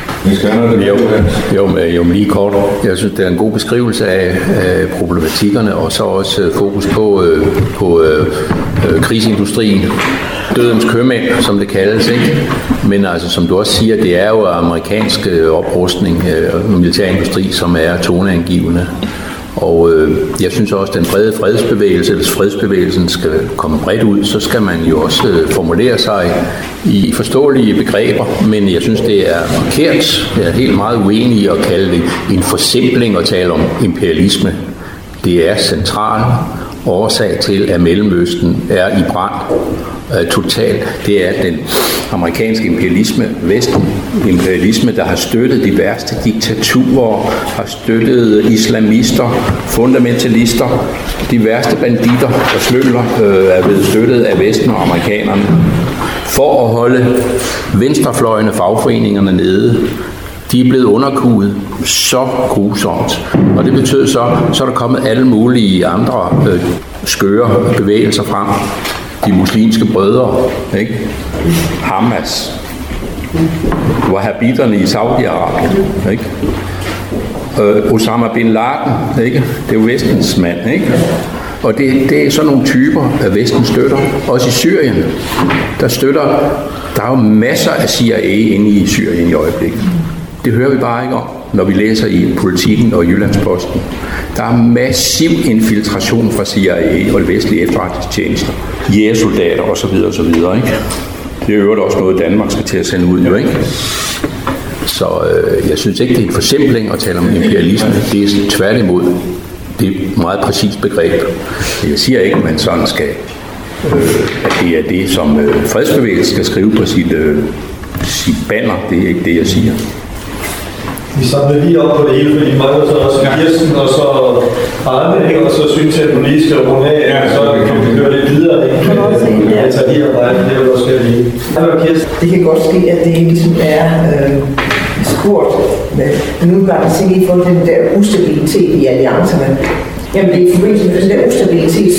Jo, lige kort. Jeg synes, det er en god beskrivelse af problematikkerne, og så også fokus på krisindustrien. Dødens købmænd, som det kaldes, ikke? Men altså, som du også siger, det er jo amerikansk oprustning og militærindustri, som er toneangivende. Og jeg synes også, at den brede fredsbevægelse, eller fredsbevægelsen skal komme bredt ud, så skal man jo også formulere sig i forståelige begreber, men jeg synes, det er forkert. Jeg er helt meget uenig i at kalde det en forsimpling og tale om imperialisme. Det er central årsag til, at Mellemøsten er i brand totalt. Det er den amerikanske imperialisme, vestimperialisme, der har støttet de værste diktaturer, har støttet islamister, fundamentalister, de værste banditter og sløller er blevet støttet af Vesten og amerikanerne for at holde venstrefløjende fagforeningerne nede. De er blevet underkuet så grusomt, og det betød så er der kommet alle mulige andre skøre bevægelser frem. De muslimske brødre, ikke? Hamas, wahhabiterne i Saudi-Arabien, ikke? Osama bin Laden, ikke? Det er jo vestens mand, ikke? Og det er sådan nogle typer, at Vesten støtter. Også i Syrien, der er jo masser af CIA inde i Syrien i øjeblikket. Det hører vi bare ikke om, når vi læser i Politiken og Jyllandsposten. Der er massiv infiltration fra CIA og vestlige efterretningstjenester, jægersoldater osv. Ikke? Det er jo også noget, Danmark skal til at sende ud, jo, ikke? Så jeg synes ikke, det er en forsimpling at tale om imperialisme. Det er tværtimod. Det er et meget præcist begreb. Jeg siger ikke, at man sådan skal, at det er det, som fredsbevægelsen skal skrive på sit banner. Det er ikke det, jeg siger. Vi samler lige op på det hele, fordi mig så også Kirsten, og så Arne, og så synes jeg, at du lige skal runde af, og så kan vi køre lidt videre. Jeg tager lige arbejde, det er jo også skal lige. Det kan godt ske, at det ligesom er spurgt med nogle gange ting i forhold til den der ustabilitet i alliancerne. Jamen det er i forbindelse med den der ustabilitet,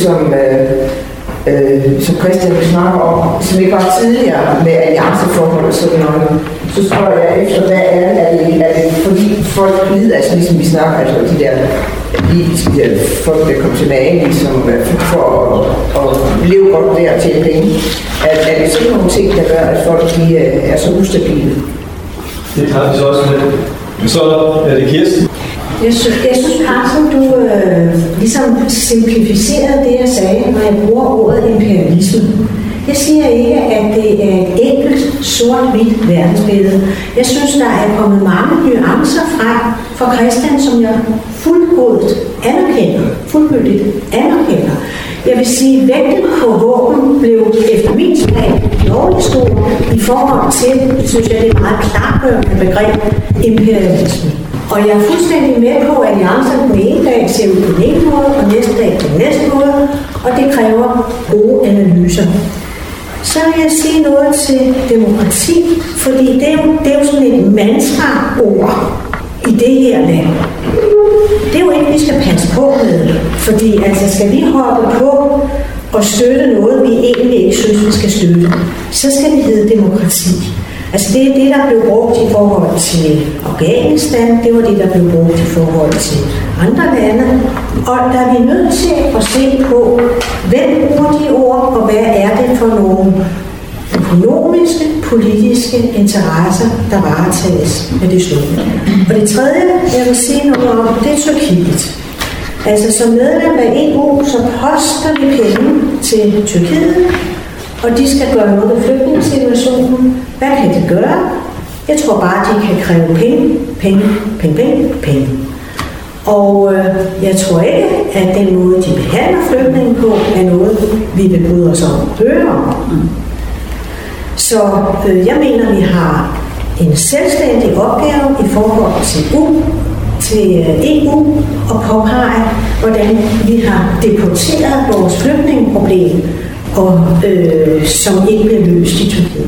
som Christian snakker om, som ikke var tidligere med allianceforhold og sådan noget. Så spørger jeg efter, hvad er det fordi folk lider, altså ligesom vi snakker, altså de der folk, der kommer til Mali, ligesom for at leve godt der og tjene penge. Er det sådan nogle ting, der gør, at folk de er så ustabile? Det tager vi så også med. Så er det Kirsten. Jeg synes, Carsten, du ligesom simplificerede det, jeg sagde, når jeg bruger ordet imperialisme. Jeg siger ikke, at det er et enkelt sort-hvidt verdensbillede. Jeg synes, der er kommet mange nuancer frem fra Christian, som jeg fuldgyldigt anerkender. Jeg vil sige, at vægten på våben blev efter min smag lovligt stor i forhold til, synes jeg, det er et meget klargørende begreb, imperialisme. Og jeg er fuldstændig med på, at alliancerne på en dag ser ud på den ene måde, og næste dag på den næste måde, og det kræver gode analyser. Så vil jeg sige noget til demokrati, fordi det er jo sådan et mantra-ord i det her land. Det er jo ikke, vi skal passe på med, fordi altså skal vi hoppe på og støtte noget, vi egentlig ikke synes, vi skal støtte, så skal det hedde demokrati. Altså det er det, der blev brugt i forhold til Afghanistan, det var det, der blev brugt i forhold til andre lande, og der er vi nødt til at se på, hvem bruger de ord, og hvad er det for nogle økonomiske, politiske interesser, der varetages med det slutning. Og det tredje, jeg vil sige noget om, det er Tyrkiet. Altså som medlem af EU, så poster vi penge til Tyrkiet, og de skal gøre noget ved flygtningesituationen. Hvad kan de gøre? Jeg tror bare, de kan kræve penge. Og jeg tror ikke, at den måde, de behandler flygtninge på, er noget, vi vil bryde os om at høre om. Så jeg mener, vi har en selvstændig opgave i forhold til EU og påpege, hvordan vi har deporteret vores flygtningeproblem, og som ikke bliver løst i Tyrkiet.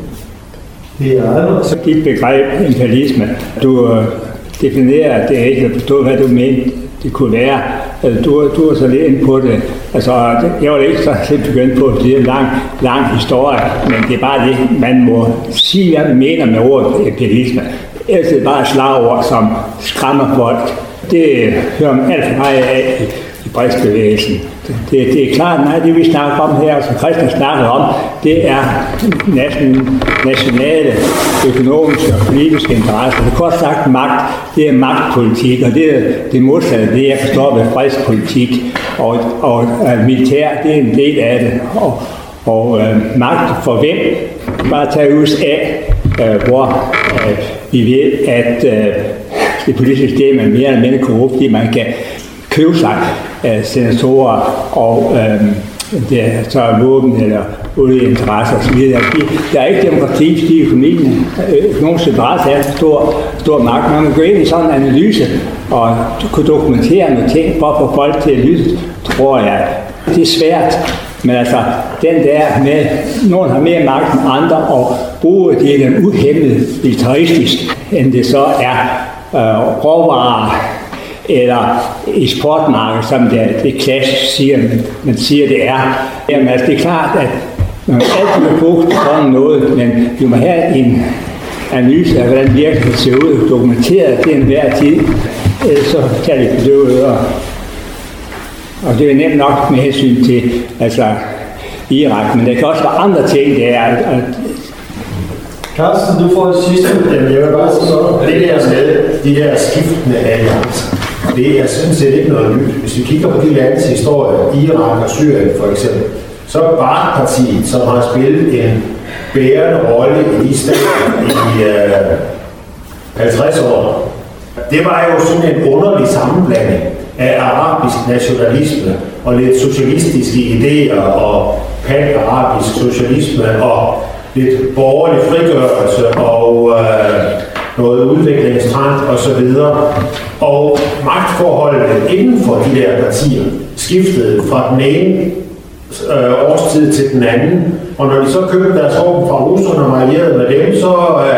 Så dit begreb imperialisme, du definerer det ikke, at forstå, hvad du mener, det kunne være. Du er så lidt ind på det. Altså, jeg var ikke så lidt begyndt på, at det er en lang historie, men det er bare det, man må sige, hvad man mener med ordet imperialisme. Ellers er det bare et slagord, som skræmmer folk. Det hører man alt for meget af i breddsbevægelsen. Det er klart, nej, det vi snakker om her, som Christian snakker om, det er nationale, økonomiske og politiske interesser. Det er kort sagt magt, det er magtpolitik, og det er det modsatte, det jeg forstår ved fredspolitik, og militær, det er en del af det. Og magt for hvem? Bare tage USA, hvor vi ved, at det politiske system er mere eller mindre korrupt, fordi man kan købe sig senatorer og så våben eller olieinteresser osv. Der er ikke demokrati, fordi økonomiske interesser er stor magt. Man kan gå ind i sådan en analyse og kunne dokumentere nogle ting for at få folk til at lytte, tror jeg. Det er svært, men altså den der med, nogen har mere magt end andre, og bruger det den uhæmmet militaristisk, end det så er råvarer eller eksportmarked, som det klassisk siger, man siger, det er. Jamen, altså, det er klart, at man altid vil fokus på sådan noget, men vi må have en analyse af, hvordan virkeligheden ser ud, dokumenteret til enhver tid, så kan det bedøve. Og det er nemt nok med hensyn til altså, Irak, men der kan også være andre ting, det er. Carsten, du får det sidste. Jeg vil bare sige, det der med de her skiftende alliancer, det er sådan set ikke noget nyt. Hvis vi kigger på de landes historie, Irak og Syrien for eksempel, så er Baath-partiet, som har spillet en bærende rolle i de stater i 50 år. Det var jo sådan en underlig sammenblanding af arabisk nationalisme og lidt socialistiske idéer og pan-arabisk socialisme og lidt borgerlig frigørelse og noget udviklingstrend osv. Og magtforholdene inden for de der partier skiftede fra den ene årstid til den anden. Og når de så købte deres våben fra russerne og allierede med dem, så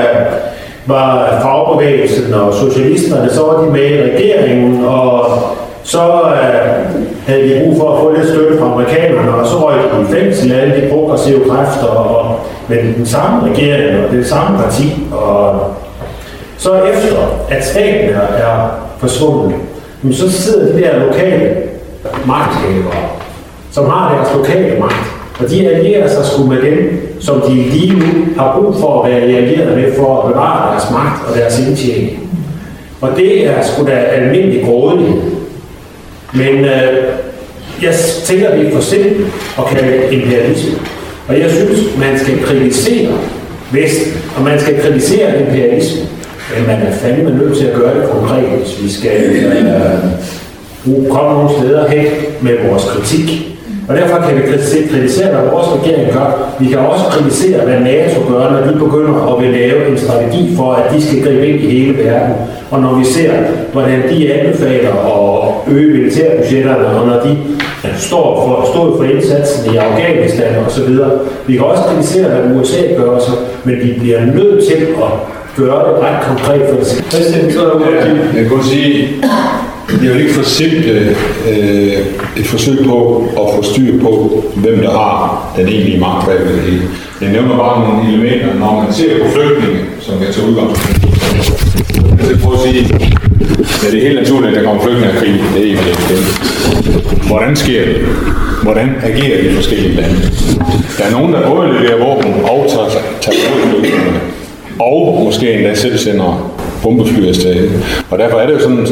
var fagbevægelsen og socialisterne, så var de med i regeringen, og så havde de brug for at få lidt støtte fra amerikanerne, og så røg de i fængsel af alle de progressive kræfter, med den samme regering og det samme parti. Og så efter, at staten er forsvundet, så sidder de der lokale magthavere, som har deres lokale magt, og de allierer sig sgu med dem, som de lige nu har brug for at være allieret med for at bevare deres magt og deres indtjening. Og det er sgu da almindelig grådighed. Men jeg tænker, at vi er for simpelt at kalde imperialisme. Og jeg synes, man skal kritisere Vesten, og man skal kritisere imperialisme. Men man er fandme nødt til at gøre det konkret, hvis vi skal komme nogle steder hen med vores kritik. Og derfor kan vi kritisere, hvad vores regering gør. Vi kan også kritisere, hvad NATO gør, når de begynder at vil lave en strategi for, at de skal gribe ind i hele verden. Og når vi ser, hvordan de anbefaler at øge militærbudgetterne, og når de stod for indsatsen i Afghanistan og så videre. Vi kan også kritisere, hvad USA gør så, men vi bliver nødt til at gøre det ret konkret for det. Christian, så jeg kan kun sige, det er jo ikke for simpelt et forsøg på at få styr på, hvem der har den egentlige magt bag ved det hele. Jeg nævner bare nogle elementer, når man ser på flygtninge, som jeg tager udgangspunkt. Jeg prøver at sige, ja, det er helt naturligt, at der kommer flygtninge af krig. Det er ikke det. Hvordan sker det? Hvordan agerer de forskellige lande? Der er nogen, der både leverer våben og tager flygtningene. Og måske endda selv sender bombefly afsted. Og derfor er det jo sådan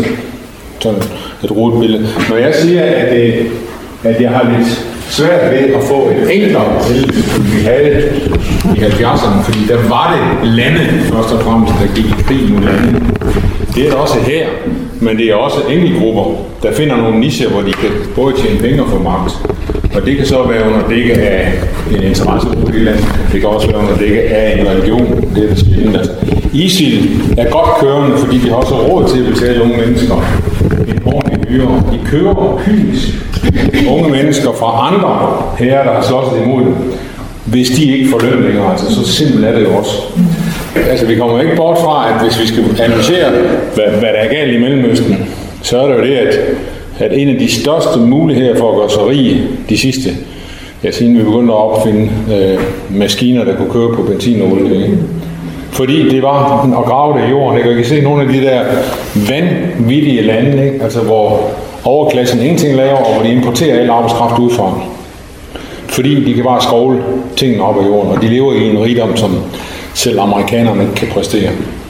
et rodet billede. Når jeg siger, at jeg har lidt svært ved at få et enklere billede, som vi havde i 70'erne, fordi der var det lande, først og fremmest, der gik i krig mod lande. Det er der også her, men det er også enkeltgrupper, der finder nogle nicher, hvor de kan både tjene penge og få magt. Og det kan så være under dække af en interesse på det land. Det kan også være under dække af en religion. Det er det spændende. ISIL er godt kørende, fordi de har også råd til at betale unge mennesker en ordentlig hyre. De køber kynisk unge mennesker fra andre herrer, der har slåsset imod dem, hvis de ikke får løn længere. Altså, så simpelt er det jo også. Altså, vi kommer ikke bort fra, at hvis vi skal analysere, hvad der er galt i Mellemøsten, så er det jo det, at en af de største muligheder for at gøre sig rige de sidste, siden vi begyndte at opfinde maskiner, der kunne køre på benzin og olie, ikke? Fordi det var at grave det i jorden. Jeg kan se nogle af de der vanvittige lande, ikke? Altså hvor overklassen ingenting laver, og hvor de importerer al arbejdskraft udefra. Fordi de kan bare skovle tingene op af jorden, og de lever i en rigdom, som selv amerikanerne ikke kan præstere.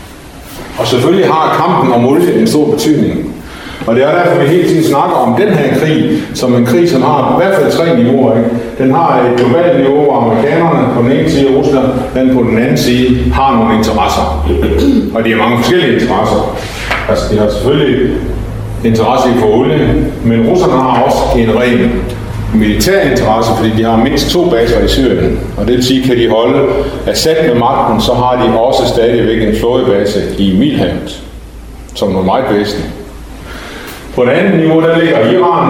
Og selvfølgelig har kampen om olie en stor betydning. Og det er derfor, vi hele tiden snakker om den her krig, som en krig, som har i hvert fald 3 niveauer. Ikke? Den har et globalt niveau, hvor amerikanerne på den ene side, Rusland, den på den anden side, har nogle interesser. Og de har mange forskellige interesser. Altså, de har selvfølgelig interesse i for olie, men russerne har også en ren militær interesse, fordi de har mindst 2 baser i Syrien. Og det vil sige, kan de holde Assad med magten, så har de også stadigvæk en flådebase i Middelhavet, som er meget væsentligt. På det andet niveau, der ligger Iran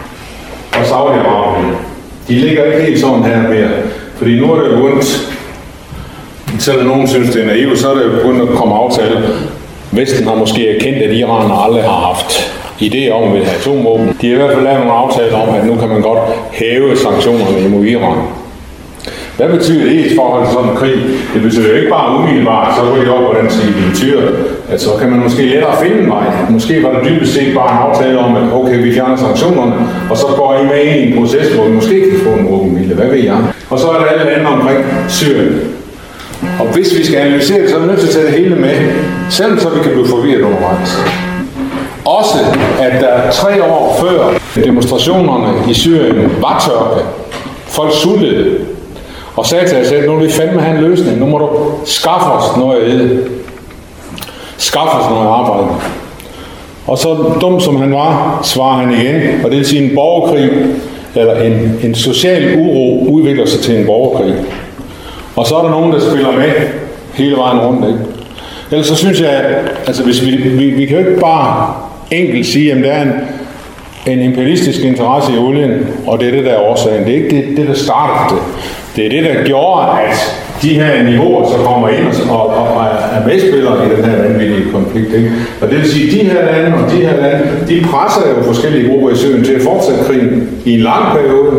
og Saudi-Arabien. De ligger ikke helt sådan her mere, fordi nu er det begyndt, selvom nogen synes, det er naivt, så er det begyndt at komme aftaler. Vesten har måske erkendt, at Iran aldrig har haft idéer om at ville have atomvåben. De har i hvert fald lavet nogle aftaler om, at nu kan man godt hæve sanktionerne imod Iran. Hvad betyder det i forhold til sådan en krig? Det betyder jo ikke bare umiddelbart, så går det over på den side. Det betyder, at så kan man måske lettere finde en vej. Måske var det dybest set bare en aftale om, at okay, vi fjerner sanktionerne, og så går I med ind i en proces, hvor vi måske kan få en våbenhvile. Hvad ved jeg? Og så er der alle lande omkring Syrien. Og hvis vi skal analysere det, så er vi nødt til at tage det hele med, selv så vi kan blive forvirret undervejs. Også, at der 3 år før demonstrationerne i Syrien var tørke. Folk sultede. Og sagde til Assad, nu vil vi fandme have en løsning. Nu må du skaffe os noget at æde. Skaffe os noget arbejde. Og så dum som han var, svarer han igen. Og det vil sige, en borgerkrig, eller en social uro, udvikler sig til en borgerkrig. Og så er der nogen, der spiller med hele vejen rundt. Ikke? Ellers så synes jeg, altså hvis vi kan jo ikke bare enkelt sige, at der er en imperialistisk interesse i olien, og det er det, der er årsagen. Det er ikke det der startede det. Det er det, der gjorde, at de her niveauer så kommer ind og er medspillere i den her vanvittige konflikt. Ikke? Og det vil sige, at de her lande, de presser jo forskellige grupper i Syrien til at fortsætte krigen i en lang periode.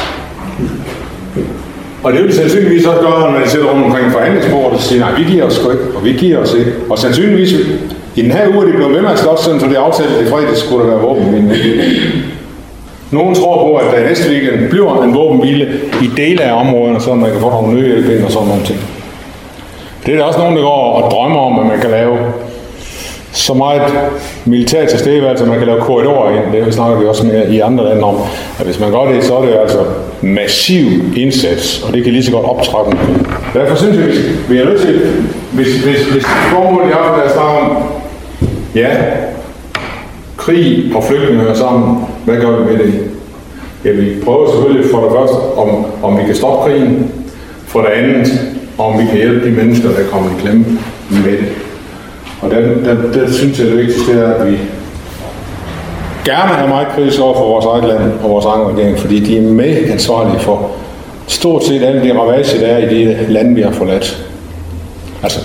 Og det vil sandsynligvis også gøre, når man sidder rundt omkring forhandlingsbordet og siger, nej, vi giver os sgu ikke, og vi giver os ikke. Og sandsynligvis i den her uge er det blevet ved med at slås, sådan så det aftalte i fredag skulle der være våbenhvile. Nogen tror på, at der næste weekend bliver en våbenhvile i dele af områderne, så man kan få nogle nødhjælp ind og sådan nogle ting. Det er der også nogen, der går og drømmer om, at man kan lave så meget militær tilstedeværelse, at man kan lave korridorer ind. Det snakker vi også med i andre lande om. At hvis man gør det, så er det altså massiv indsats, og det kan lige så godt optrappe. Derfor synes jeg, vi er nødt til, hvis formålet er at snakke om, ja, krig og flygtninge hører sammen, hvad gør vi med det? Ja, vi prøver selvfølgelig for det første, om vi kan stoppe krigen. For det andet, om vi kan hjælpe de mennesker, der kommer i klemme med det. Og der synes jeg, det vigtigste er, at vi gerne er meget kritiske over for vores eget land og vores egen regering, fordi de er medansvarlige for stort set alle de ravager, der er i de lande, vi har forladt. Altså,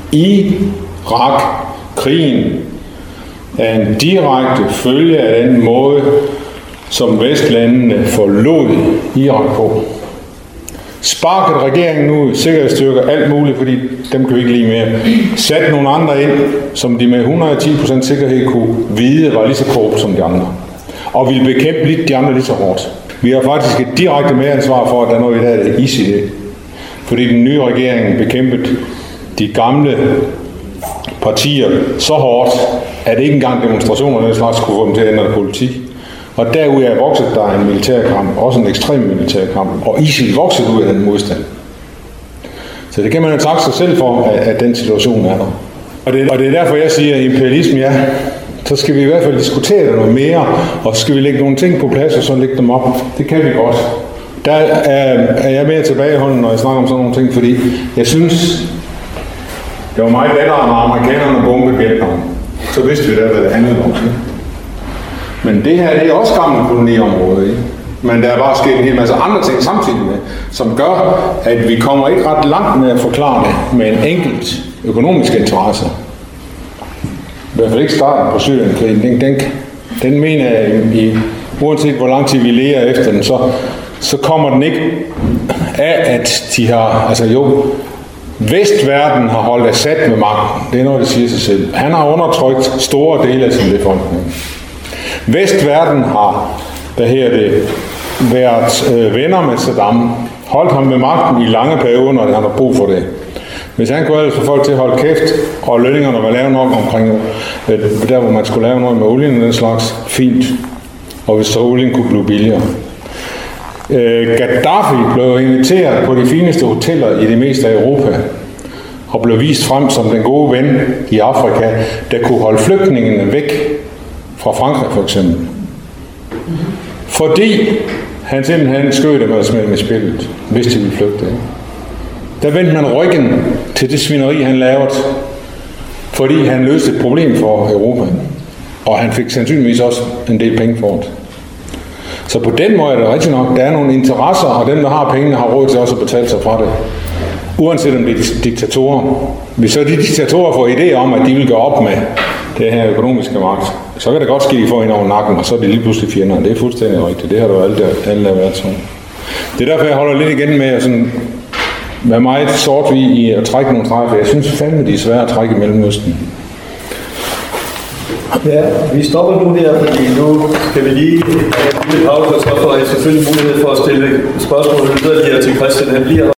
Irak-krigen er en direkte følge af den måde, som vestlandene forlod Irak på. Sparket regeringen nu, sikkerhedsstyrker, alt muligt, fordi dem kan vi ikke lide mere. Sat nogle andre ind, som de med 110% sikkerhed kunne vide, var lige så korrupt som de andre. Og ville bekæmpe de andre lige så hårdt. Vi har faktisk et direkte medansvar for, at der er noget i dag, der er ISIL. Fordi den nye regering bekæmpede de gamle partier så hårdt, at ikke engang demonstrationer den slags kunne få dem til at ændre politik. Og derude er vokset der en militærkamp, også en ekstrem militærkamp, og ISIL voksede ud af den modstand. Så det kan man jo takke sig selv for, at den situation er der. Og det er derfor, jeg siger, at imperialisme, ja, så skal vi i hvert fald diskutere det noget mere, og så skal vi lægge nogle ting på plads, og så lægge dem op. Det kan vi godt. Der er jeg mere tilbageholdende, når jeg snakker om sådan nogle ting, fordi jeg synes, det var meget lettere, når amerikanerne bombede Vietnam. Så vidste vi da, hvad det handlede om. Men det her, det er også gammelt koloniområde, ikke? Men der er bare sket en hel masse andre ting samtidig med, som gør, at vi kommer ikke ret langt med at forklare det med en enkelt økonomisk interesse. I hvert fald ikke starten på Syrienkrigen. Den mener jeg, uanset hvor lang tid vi lever efter den, så kommer den ikke af, at de har, altså jo, Vestverden har holdt Assad med magten. Det er noget, der siger sig selv. Han har undertrykt store dele af sin befolkning. Vestverden har, været venner med Saddam, holdt ham med magten i lange perioder, når han har brug for det. Hvis han kunne ellers få folk til at holde kæft, og lønningerne var lave nok omkring der, hvor man skulle lave noget med olien og den slags, fint. Og hvis så olien kunne blive billigere. Gaddafi blev inviteret på de fineste hoteller i det meste af Europa, og blev vist frem som den gode ven i Afrika, der kunne holde flygtningene væk fra Frankrig for eksempel. Fordi han simpelthen skød dem og smed med spillet, hvis de ville flygte. Der vendte man ryggen til det svineri, han lavede, fordi han løste et problem for Europa. Og han fik sandsynligvis også en del penge for det. Så på den måde er det rigtigt nok, der er nogle interesser, og dem, der har pengene, har råd til også at betale sig fra det. Uanset om det er diktatorer. Hvis så de diktatorer får idéer om, at de vil gøre op med det her økonomiske magt, så kan det godt ske, at de får ind over nakken, og så er de lige pludselig fjender. Det er fuldstændig rigtigt. Det har du alle været sådan. Det er derfor, jeg holder lidt igen med at sådan være meget sort i at trække nogle streger, for jeg synes fandme, de er svære at trække i Mellemøsten. Ja, vi stopper nu her, fordi nu skal vi lige have en lille pause, og så får jeg selvfølgelig mulighed for at stille spørgsmål yderligere til Christian. Han bliver